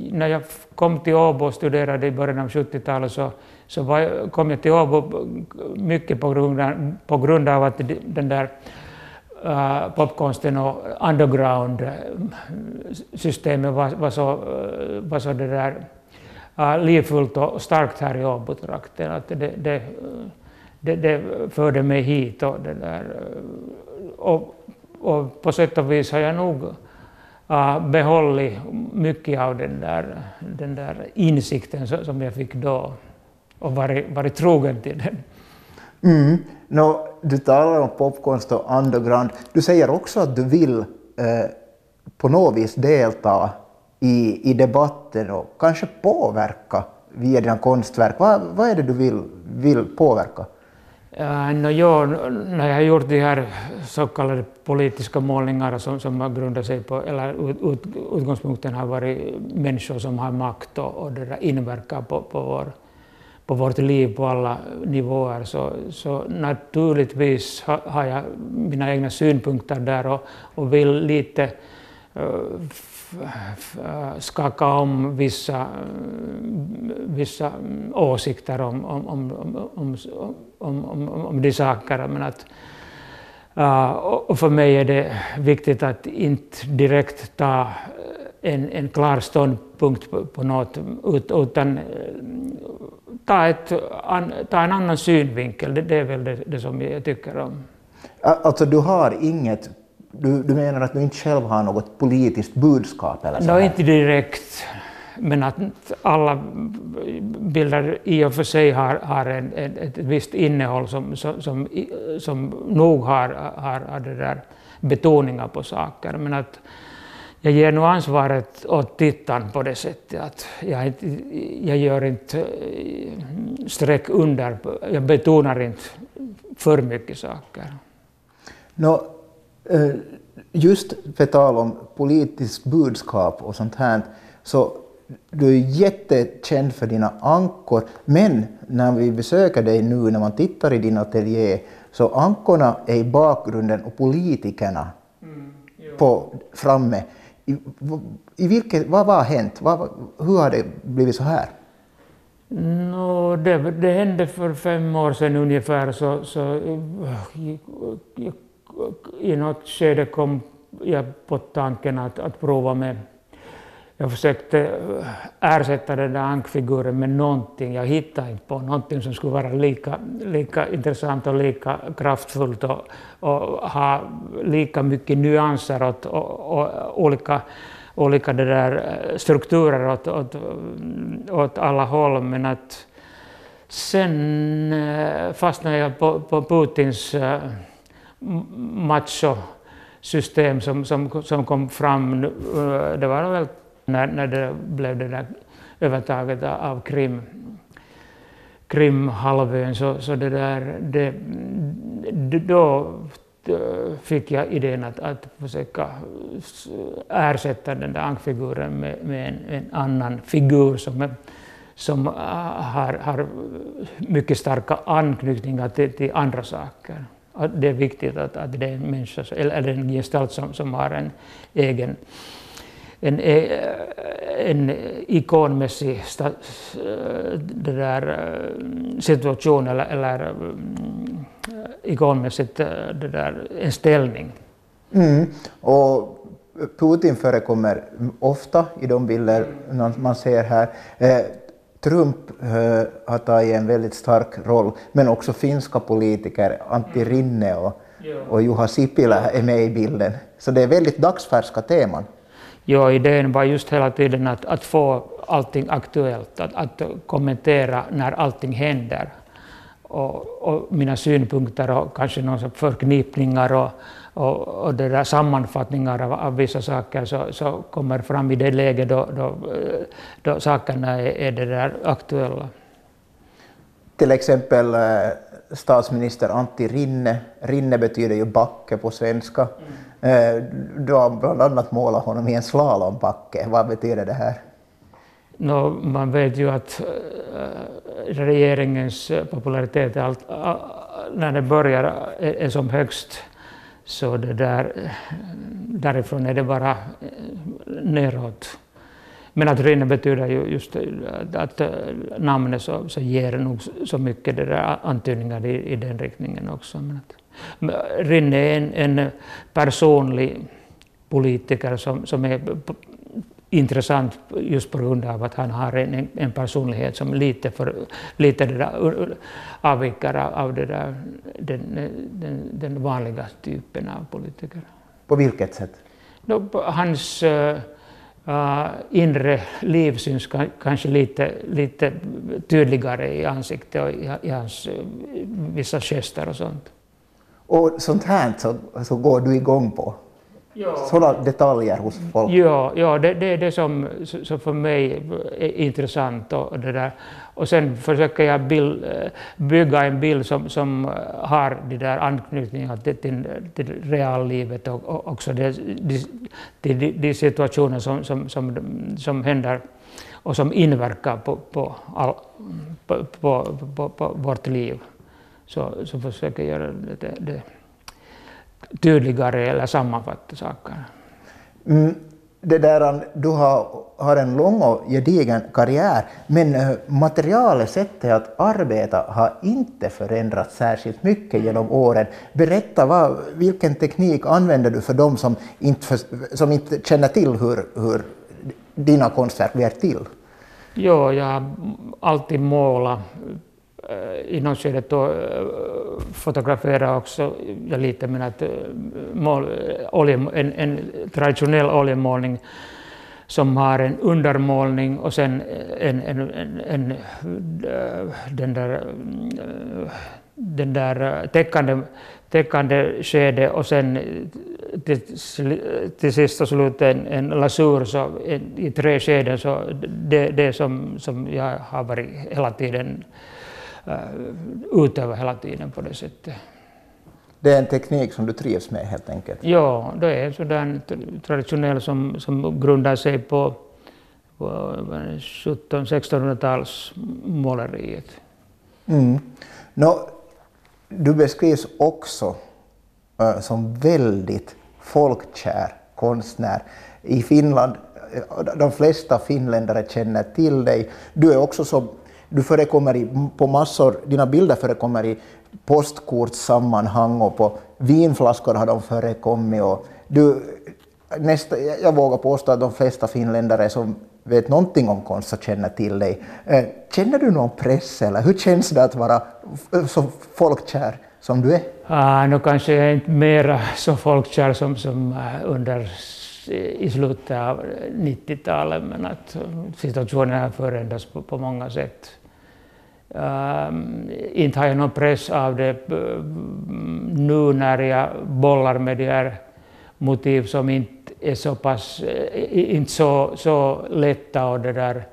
när jag kom till Åbo och studerade i början av 70-talet kom jag till Åbo mycket på grund av att den där popkonsten och underground-systemet var så det där livfullt och starkt här i Åbo-trakten. Att det förde mig hit och det där. Och på sätt och vis har jag nog behållit mycket av den där insikten som jag fick då och varit trogen till den. Du talar om popkonst och underground. Du säger också att du vill på något vis delta i debatten och kanske påverka via dina konstverk. Vad är det du vill påverka? När jag har gjort de här så kallade politiska målningar som har grundat sig på, eller utgångspunkten har varit människor som har makt och det där inverkar på vårt liv på alla nivåer, så naturligtvis har jag mina egna synpunkter där och vill lite skaka om vissa åsikter om de sakerna. Men och för mig är det viktigt att inte direkt ta en klar ståndpunkt på något, utan ta en annan synvinkel. Det är väl det som jag tycker om. Alltså du har inget, du menar att du inte själv har något politiskt budskap eller så här? Inte direkt, men att alla bilder i och för sig har ett visst innehåll som nog har det där betoningar på saker. Men att jag ger nog ansvaret åt tittaren på det sättet att jag gör inte streck under, jag betonar inte för mycket saker. Just för tal om politiskt budskap och sånt här, så du är jättekänd för dina ankor, men när vi besöker dig nu, när man tittar i din ateljé, så ankorna är i bakgrunden och politikerna framme. Vad har hänt? Hur har det blivit så här? Det hände för 5 år sedan ungefär, så i något skede kom jag på tanken att prova med. Jag försökte ersätta den där ankfiguren med någonting. Jag hittade inte på någonting som skulle vara lika intressant och lika kraftfullt och ha lika mycket nyanser och olika det där strukturer åt alla håll. Men att sen fastnade jag på Putins macho-system som kom fram. Det var väl när det blev det där övertaget av Krimhalvön, så det där, då fick jag idén att försöka ersätta den där ankfiguren med en annan figur som har mycket starka anknytningar till andra saker. Att det är viktigt att det är en människa eller en gestalt som har en egen en ikonmässig situation eller ikonmässigt en ställning. Och Putin förekommer ofta i de bilder man ser här. Trump har tagit en väldigt stark roll, men också finska politiker, Antti Rinne och Juha Sipilä är med i bilden. Så det är väldigt dagsfärska teman. Ja, idén var just hela tiden att få allting aktuellt, att kommentera när allting händer. Och mina synpunkter och kanske några förknippningar och det där sammanfattningar av vissa saker så kommer fram i det läge då sakerna är det där aktuella. Till exempel statsminister Antti Rinne. Rinne betyder ju backe på svenska. Du har bland annat målat honom i en slalombacke. Vad betyder det här? Man vet ju att regeringens popularitet när det börjar är som högst, så det därifrån är det bara neråt. Men att rinne betyder ju just att namnet så ger nog så mycket det där antydningar i den riktningen också. Men att Rinne är en personlig politiker som är intressant just på grund av att han har en personlighet som lite det där avviker av det där, den vanliga typen av politiker. På vilket sätt? Hans inre liv syns kanske lite tydligare i ansiktet och i hans vissa gester och sånt. Och sånt här så går du igång på? Ja. Sådana detaljer hos folk? Ja, det är det som för mig är intressant. Och det där. Och sen försöker jag bygga en bild som har de där anknytningar till reallivet och också de situationer som händer och som inverkar på vårt liv. Så försöker jag göra det tydligare eller sammanfatta saker. Det där, du har en lång och gedigen karriär, men materialet, sättet att arbeta har inte förändrats särskilt mycket genom åren. Berätta, vilken teknik använder du för dem som inte känner till hur dina konstverk blir till? Ja, jag har alltid målat. I något skede fotografera också jag lite, men att en traditionell oljemålning som har en undermålning och sen den där täckande skede och sen till sist och slut en lasur så i 3 skeden, så det som jag har varit hela tiden utöver hela tiden på det sättet. Det är en teknik som du trivs med helt enkelt? Ja, det är sådan traditionell som grundar sig på 1700-1600-tals måleriet. Du beskrivs också som väldigt folkkär konstnär. I Finland, de flesta finländare känner till dig. Du är också du förekommer på massor, dina bilder förekommer i postkortssammanhang och på vinflaskor har de förekommit. Och jag vågar påstå att de flesta finländare som vet någonting om konst så känner till dig. Känner du någon press eller hur känns det att vara så folkkär som du är? Nu kanske jag är inte mera så folkkär som under i slutet av 90-talet, men att situationen har förändrats på många sätt. Inte har jag någon press av det nu när jag bollar med de här motiv som inte är så pass, inte så lätta och det där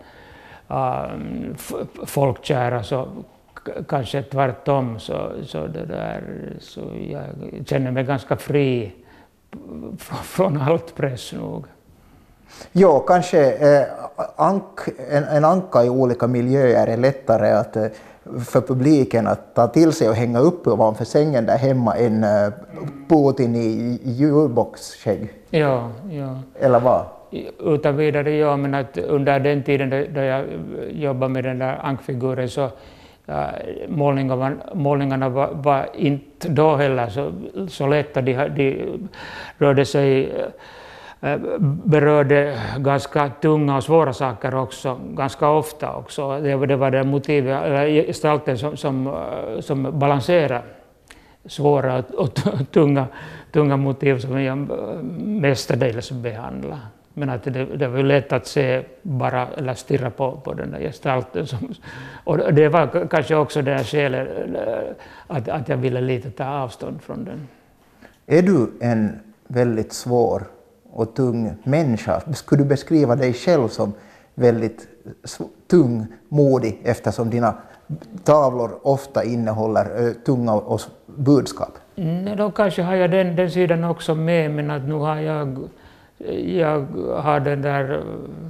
folkkära, så kanske tvärtom så jag känner mig ganska fri från allt press nog. Jo, kanske en anka i olika miljöer är lättare för publiken att ta till sig och hänga upp ovanför sängen där hemma än Putin i julboxskägg. Ja. Eller vad? Utan vidare, ja, men att under den tiden då jag jobbade med den där ankfiguren så målningarna var inte då heller så lätta. De rörde sig berörde ganska tunga och svåra saker också, ganska ofta också. Det var det motivet, eller gestalten som balanserar svåra och tunga motiv som jag mestadels behandlar. Men att det var lätt att se bara eller stirra på den där gestalten. Och det var kanske också det skälet att jag ville lite ta avstånd från den. Är du en väldigt svår och tung människa? Skulle du beskriva dig själv som väldigt tung, modig, eftersom dina tavlor ofta innehåller tunga budskap? Då kanske har jag den sidan också med, men att nu har jag har den där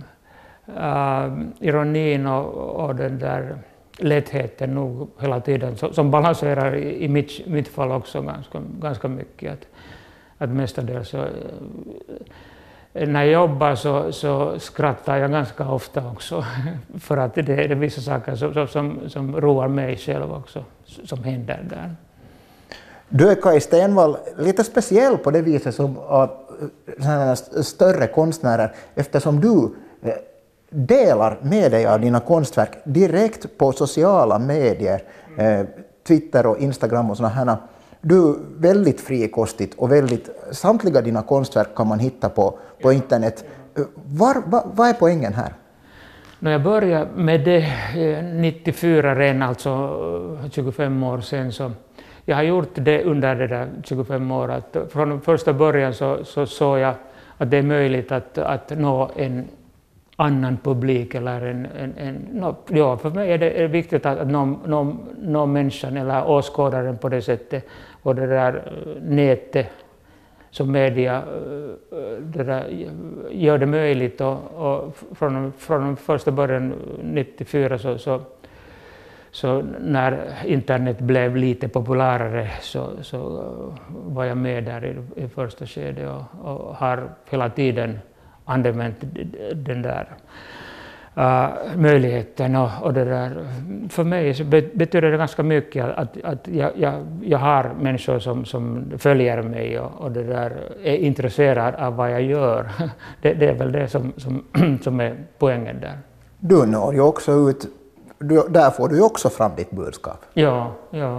ironin och den där lättheten nog hela tiden som balanserar i mitt fall också ganska mycket. Att mestadels när jag jobbar så skrattar jag ganska ofta också. För att det är vissa saker som roar mig själv också, som händer där. Du är Kaj Stenvall lite speciell på det viset som större konstnärer, eftersom du delar med dig av dina konstverk direkt på sociala medier, Twitter och Instagram och sådana här. Du är väldigt frikostigt och samtliga dina konstverk kan man hitta på internet. Vad är poängen här? När jag började med det 94 redan, alltså 25 år sedan, så jag har gjort det under det där 25 år. Att från första början så såg jag att det är möjligt att nå en annan publik. Eller ja, för mig är det viktigt att nå människan eller åskådaren på det sättet. Och det där nätet som media det där gör det möjligt. Och från första början 94 så när internet blev lite populärare så var jag med där i första skedet och har hela tiden använt den där möjligheten. Och det där, för mig så betyder det ganska mycket att jag har människor som följer mig och det där är intresserade av vad jag gör. Det är väl det som är poängen där. Du når ju också ut. Där får du ju också fram ditt budskap. Ja.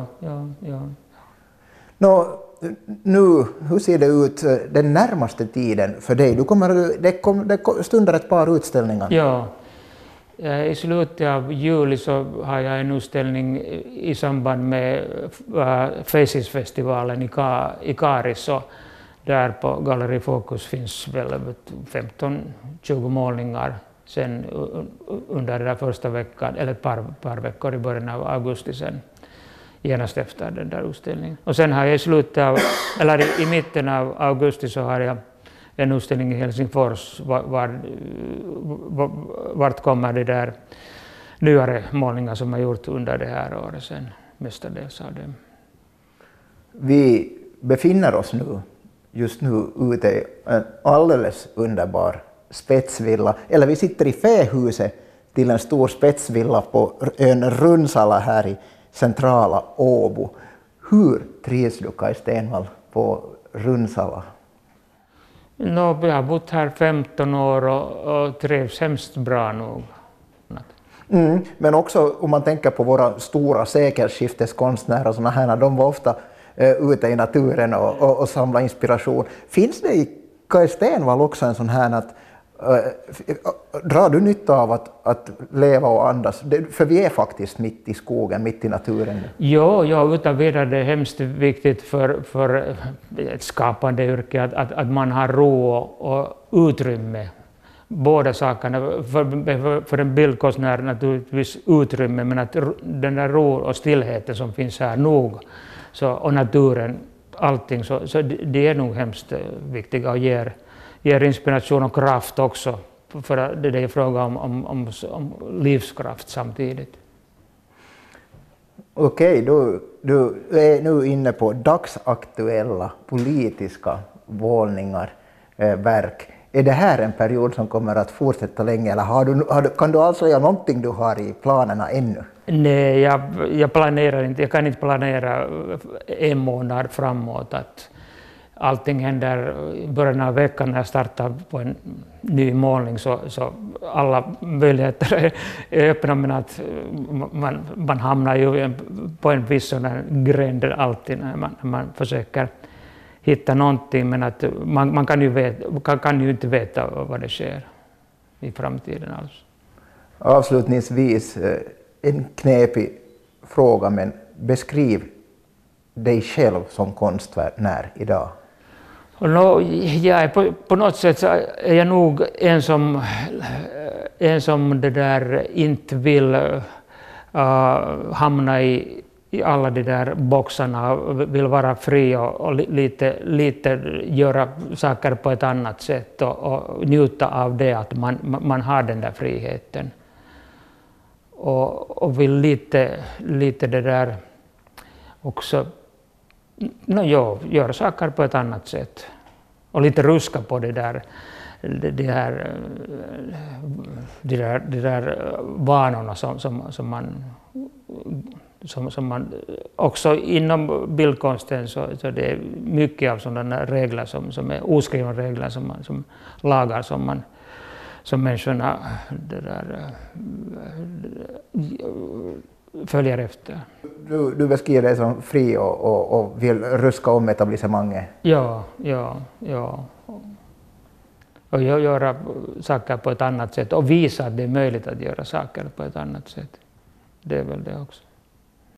Nu, hur ser det ut den närmaste tiden för dig? Det stundar ett par utställningar. Ja, i slutet av juli så har jag en utställning i samband med Faces-festivalen i Karis. Där på Galleri Fokus finns väl 15-20 målningar sen under den där första veckan, eller ett par veckor i början av augusti sen, genast efter den där utställningen. Och sen har jag i mitten av augusti så har jag en utställning i Helsingfors vart kommer det där nyare målningar som jag gjort under det här året sen, mestadels av dem. Vi befinner oss just nu ute i en alldeles underbar spetsvilla, eller vi sitter i fähuset till en stor spetsvilla på ön Runsala här i centrala Åbo. Hur trivs du, Kaj Stenvall, på Runsala? Jag har bott här 15 år och trivs hemskt bra nog. Men också om man tänker på våra stora sekelskifteskonstnärer och såna här, de var ofta ute i naturen och samla inspiration. Finns det i Kaj Stenvall också en sån här att drar du nytta av att leva och andas? För vi är faktiskt mitt i skogen, mitt i naturen. Ja, utan vidare det är hemskt viktigt för ett skapande yrke att man har ro och utrymme. Båda sakerna, för en bildkonstnär naturligtvis utrymme, men att den där ro och stillheten som finns här nog, och naturen, allting, så det är nog hemskt viktigt och ger inspiration och kraft också, för det är fråga om livskraft samtidigt. Okej, du är nu inne på dagsaktuella politiska vålningar, verk. Är det här en period som kommer att fortsätta länge, eller kan du avslöja någonting du har i planerna ännu? Nej, jag planerar inte. Jag kan inte planera en månad framåt. Att allting händer i början av veckan när jag startar på en ny målning, så alla möjligheter är öppna, men att man hamnar ju på en viss sån här gränd alltid när man försöker hitta någonting, men att man kan ju inte veta vad det sker i framtiden alls. Avslutningsvis en knepig fråga, men beskriv dig själv som konstnär idag. På något sätt är jag nog en som det där inte vill hamna i alla de där boxarna, vill vara fri och lite göra saker på ett annat sätt och njuta av det, att man har den där friheten. Och vill lite det där också göra saker på ett annat sätt och lite ruska på det där de där vanorna som man också inom bildkonsten så det är mycket av sådana regler som är oskrivna regler som lagar som människorna följer efter. Du beskriver dig som fri och vill ruska om etablissemanget. Ja. Och göra saker på ett annat sätt och visa att det är möjligt att göra saker på ett annat sätt. Det är väl det också.